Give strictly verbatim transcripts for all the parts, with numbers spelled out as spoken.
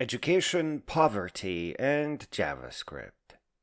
Education, Poverty, and JavaScript.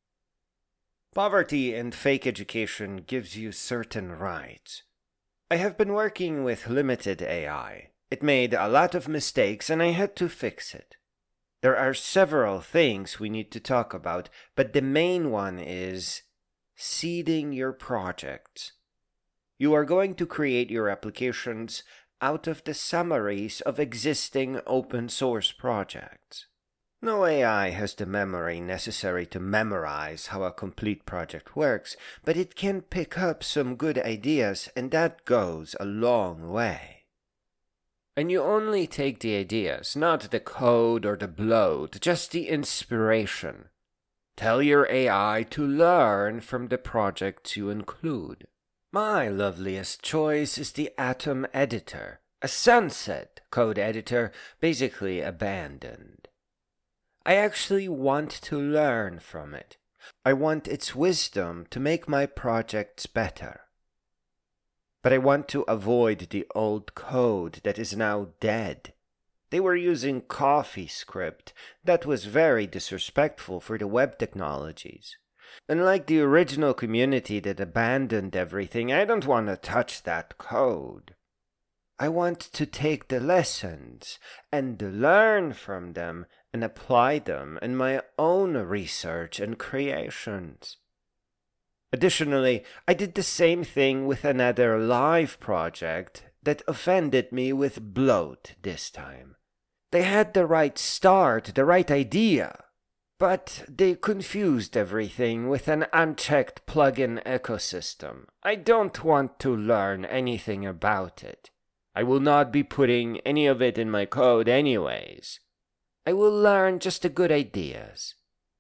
Poverty and fake education gives you certain rights. I have been working with limited A I. It made a lot of mistakes and I had to fix it. There are several things we need to talk about, but the main one is seeding your projects. You are going to create your applications out of the summaries of existing open source projects. No A I has the memory necessary to memorize how a complete project works, but it can pick up some good ideas, and that goes a long way. And you only take the ideas, not the code or the bloat, just the inspiration. Tell your A I to learn from the projects you include. My loveliest choice is the Atom Editor, a sunset code editor basically abandoned. I actually want to learn from it. I want its wisdom to make my projects better. But I want to avoid the old code that is now dead. They were using CoffeeScript. That was very disrespectful for the web technologies. Unlike the original community that abandoned everything, I don't want to touch that code. I want to take the lessons and learn from them and apply them in my own research and creations. Additionally, I did the same thing with another live project that offended me with bloat this time. They had the right start, the right idea, but they confused everything with an unchecked plugin ecosystem. I don't want to learn anything about it. I will not be putting any of it in my code anyways. I will learn just the good ideas.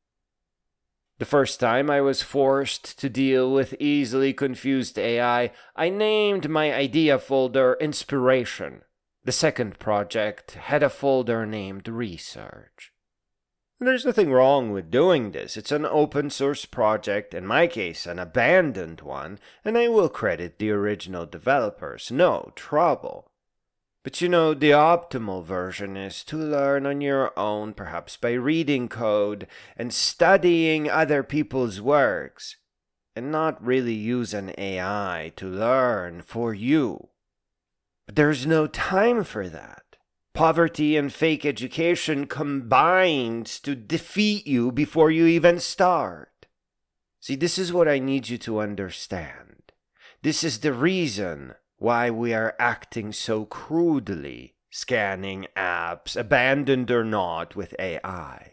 The first time I was forced to deal with easily confused A I, I named my idea folder Inspiration. The second project had a folder named Research. There's nothing wrong with doing this. It's an open source project, in my case an abandoned one, and I will credit the original developers, no trouble. But you know, the optimal version is to learn on your own, perhaps by reading code and studying other people's works, and not really use an A I to learn for you. But there's no time for that. Poverty and fake education combines to defeat you before you even start. See, this is what I need you to understand. This is the reason why we are acting so crudely, scanning apps, abandoned or not, with A I.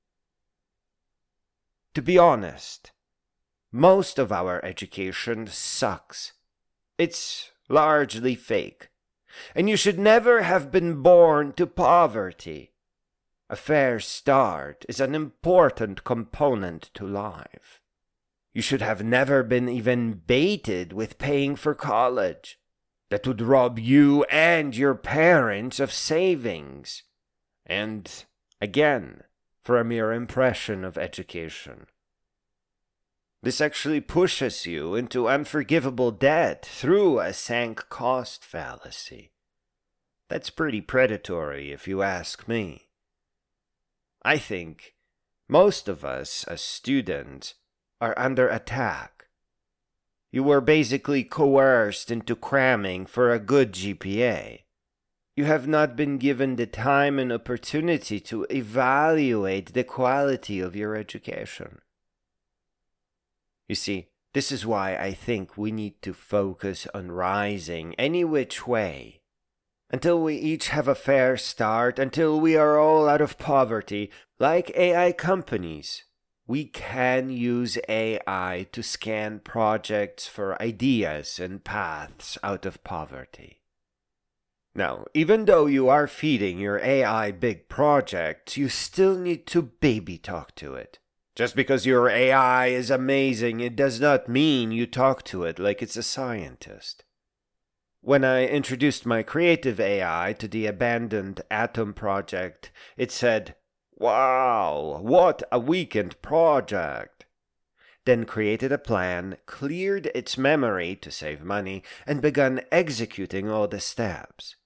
To be honest, most of our education sucks. It's largely fake. And you should never have been born to poverty. A fair start is an important component to life. You should have never been even baited with paying for college. That would rob you and your parents of savings. And, again, for a mere impression of education. This actually pushes you into unforgivable debt through a sunk cost fallacy. That's pretty predatory if you ask me. I think most of us as students are under attack. You were basically coerced into cramming for a good G P A. You have not been given the time and opportunity to evaluate the quality of your education. You see, this is why I think we need to focus on rising any which way. Until we each have a fair start, until we are all out of poverty, like A I companies, we can use A I to scan projects for ideas and paths out of poverty. Now, even though you are feeding your A I big projects, you still need to baby talk to it. Just because your A I is amazing, it does not mean you talk to it like it's a scientist. When I introduced my creative A I to the abandoned Atom project, it said, "Wow, what a weekend project!" Then created a plan, cleared its memory to save money, and began executing all the steps.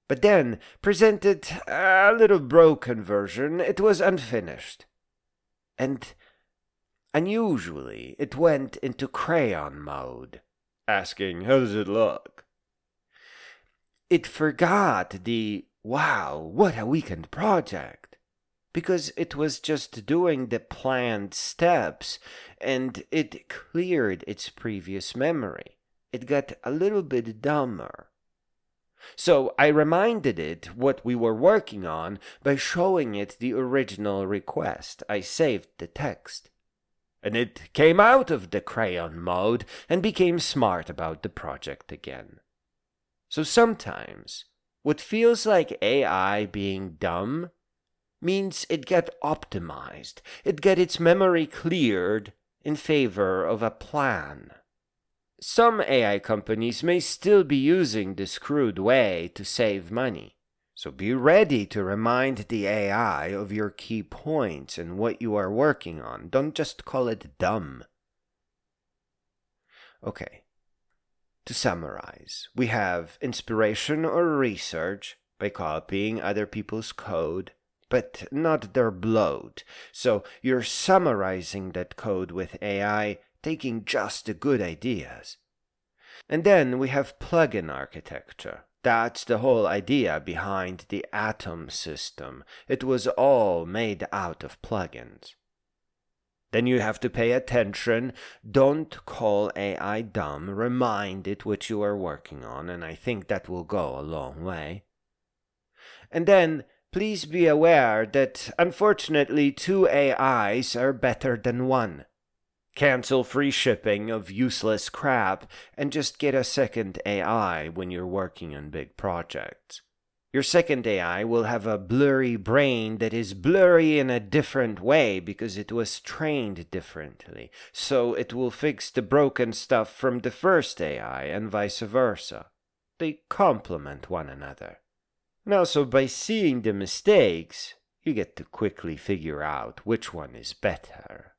but then presented a little broken version. It was unfinished. And unusually, it went into crayon mode, asking, "How does it look?" It forgot the, "Wow, what a weekend project," because it was just doing the planned steps, and it cleared its previous memory. It got a little bit dumber. So I reminded it what we were working on by showing it the original request. I saved the text. And it came out of the crayon mode and became smart about the project again. So sometimes, what feels like A I being dumb means it got optimized. It got its memory cleared in favor of a plan. Some A I companies may still be using this crude way to save money. So be ready to remind the A I of your key points and what you are working on. Don't just call it dumb. Okay. To summarize, we have inspiration or research by copying other people's code, but not their bloat. So you're summarizing that code with A I, taking just the good ideas. And then we have plugin architecture. That's the whole idea behind the Atom system. It was all made out of plugins. Then you have to pay attention. Don't call A I dumb. Remind it what you are working on, and I think that will go a long way. And then, please be aware that, unfortunately, two A Is are better than one. Cancel free shipping of useless crap and just get a second A I when you're working on big projects. Your second A I will have a blurry brain that is blurry in a different way because it was trained differently, so it will fix the broken stuff from the first A I and vice versa. They complement one another. And also, by seeing the mistakes, you get to quickly figure out which one is better.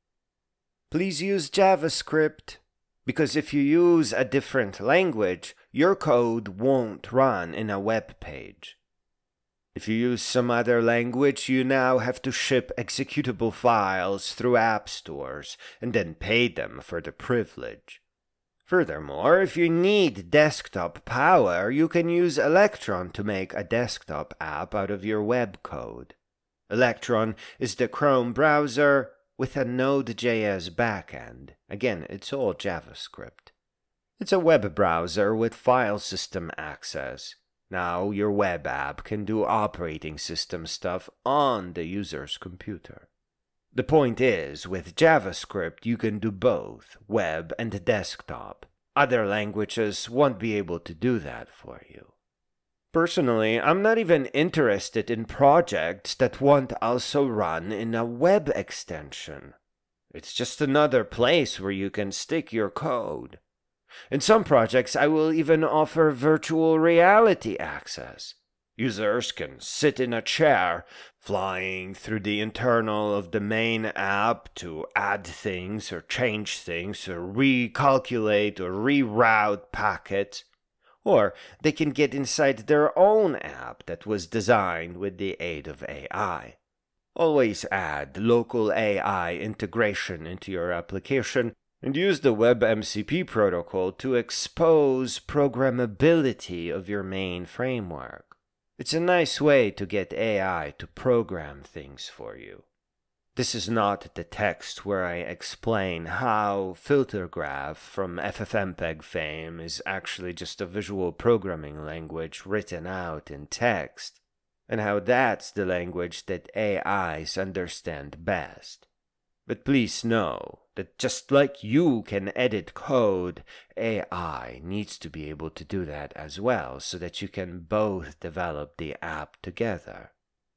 Please use JavaScript, because if you use a different language, your code won't run in a web page. If you use some other language, you now have to ship executable files through app stores and then pay them for the privilege. Furthermore, if you need desktop power, you can use Electron to make a desktop app out of your web code. Electron is the Chrome browser with a Node.js backend. Again, it's all JavaScript. It's a web browser with file system access. Now your web app can do operating system stuff on the user's computer. The point is, with JavaScript, you can do both, web and desktop. Other languages won't be able to do that for you. Personally, I'm not even interested in projects that won't also run in a web extension. It's just another place where you can stick your code. In some projects, I will even offer virtual reality access. Users can sit in a chair, flying through the internal of the main app to add things or change things or recalculate or reroute packets. Or they can get inside their own app that was designed with the aid of A I. Always add local A I integration into your application and use the WebMCP protocol to expose programmability of your main framework. It's a nice way to get A I to program things for you. This is not the text where I explain how FilterGraph from FFmpeg fame is actually just a visual programming language written out in text, and how that's the language that A Is understand best. But please know that just like you can edit code, A I needs to be able to do that as well, so that you can both develop the app together.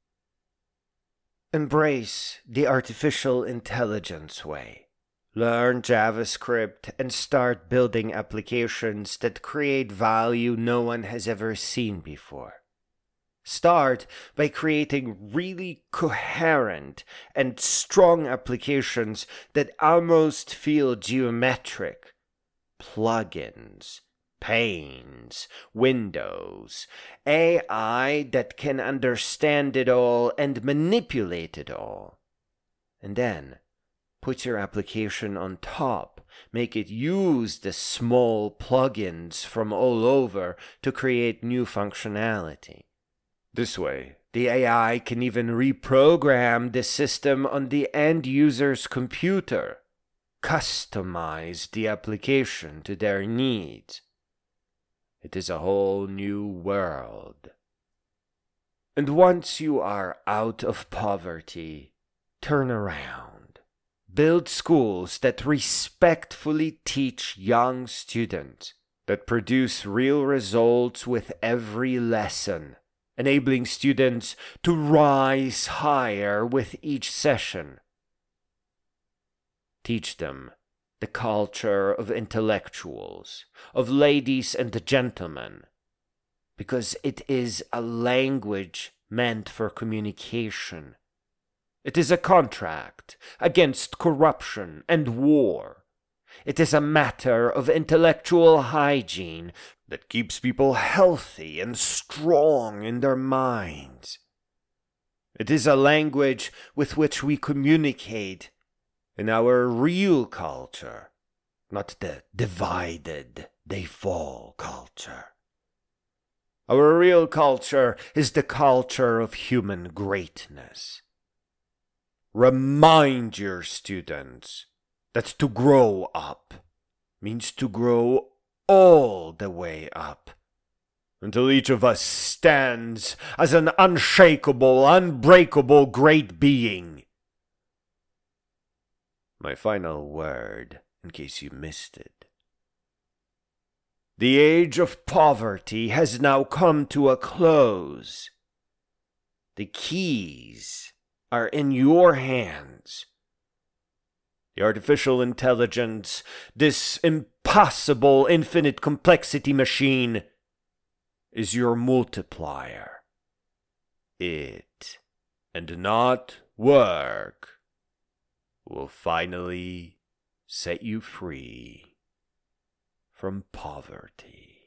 Embrace the artificial intelligence way. Learn JavaScript and start building applications that create value no one has ever seen before. Start by creating really coherent and strong applications that almost feel geometric. Plugins, panes, windows, A I that can understand it all and manipulate it all. And then put your application on top, make it use the small plugins from all over to create new functionality. This way, the A I can even reprogram the system on the end user's computer, customize the application to their needs. It is a whole new world. And once you are out of poverty, turn around. Build schools that respectfully teach young students, that produce real results with every lesson, enabling students to rise higher with each session. Teach them the culture of intellectuals, of ladies and gentlemen, because it is a language meant for communication. It is a contract against corruption and war. It is a matter of intellectual hygiene that keeps people healthy and strong in their minds. It is a language with which we communicate in our real culture, not the divided, they fall culture. Our real culture is the culture of human greatness. Remind your students that to grow up means to grow all the way up, until each of us stands as an unshakable, unbreakable great being. My final word, in case you missed it. The age of poverty has now come to a close. The keys are in your hands. The artificial intelligence, this impossible infinite complexity machine, is your multiplier. It, and not work, will finally set you free from poverty.